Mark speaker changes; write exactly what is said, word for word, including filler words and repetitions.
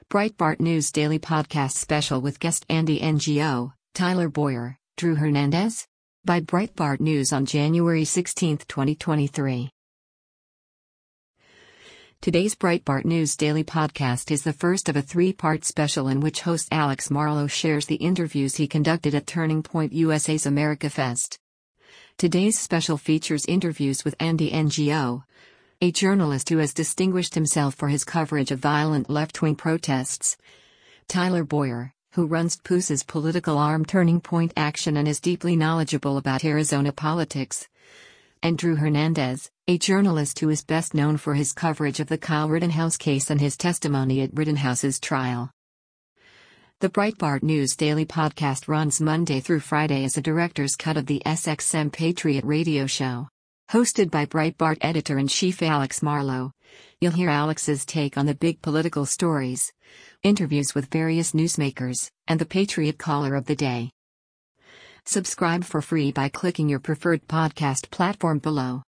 Speaker 1: Breitbart News Daily Podcast Special with guest Andy N G O, Tyler Boyer, Drew Hernandez? By Breitbart News on January sixteenth, twenty twenty-three. Today's Breitbart News Daily Podcast is the first of a three-part special in which host Alex Marlow shares the interviews he conducted at Turning Point U S A's America Fest. Today's special features interviews with Andy N G O, a journalist who has distinguished himself for his coverage of violent left-wing protests, Tyler Boyer, who runs P U S's political arm Turning Point Action and is deeply knowledgeable about Arizona politics, and Drew Hernandez, a journalist who is best known for his coverage of the Kyle Rittenhouse case and his testimony at Rittenhouse's trial. The Breitbart News Daily Podcast runs Monday through Friday as a director's cut of the S X M Patriot radio show. Hosted by Breitbart editor-in-chief Alex Marlow, you'll hear Alex's take on the big political stories, interviews with various newsmakers, and the Patriot Caller of the Day. Subscribe for free by clicking your preferred podcast platform below.